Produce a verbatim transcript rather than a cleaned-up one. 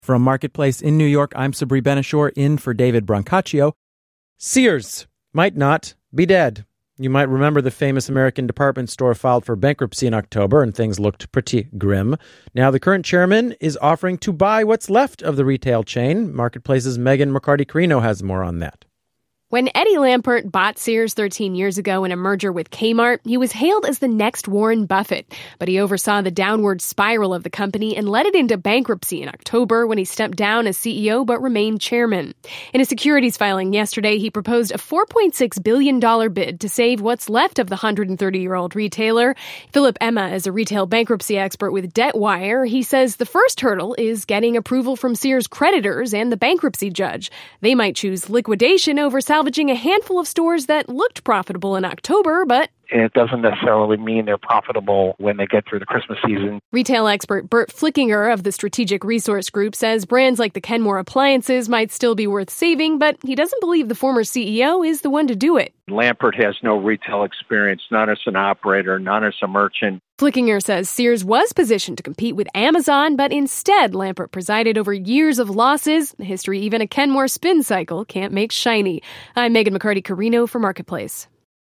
From Marketplace in New York, I'm Sabri Ben-Achour, in for David Brancaccio. Sears might not be dead. You might remember the famous American department store filed for bankruptcy in October, and things looked pretty grim. Now the current chairman is offering to buy what's left of the retail chain. Marketplace's Megan McCarty-Carino has more on that. When Eddie Lampert bought Sears thirteen years ago in a merger with Kmart, he was hailed as the next Warren Buffett. But he oversaw the downward spiral of the company and led it into bankruptcy in October when he stepped down as C E O but remained chairman. In a securities filing yesterday, he proposed a four point six billion dollars bid to save what's left of the one hundred thirty-year-old retailer. Philip Emma is a retail bankruptcy expert with DebtWire. He says the first hurdle is getting approval from Sears creditors and the bankruptcy judge. They might choose liquidation over salvation. Salvaging a handful of stores that looked profitable in October, but it doesn't necessarily mean they're profitable when they get through the Christmas season. Retail expert Bert Flickinger of the Strategic Resource Group says brands like the Kenmore appliances might still be worth saving, but he doesn't believe the former C E O is the one to do it. Lampert has no retail experience, not as an operator, not as a merchant. Flickinger says Sears was positioned to compete with Amazon, but instead Lampert presided over years of losses, a history even a Kenmore spin cycle can't make shiny. I'm Megan McCarty-Carino for Marketplace.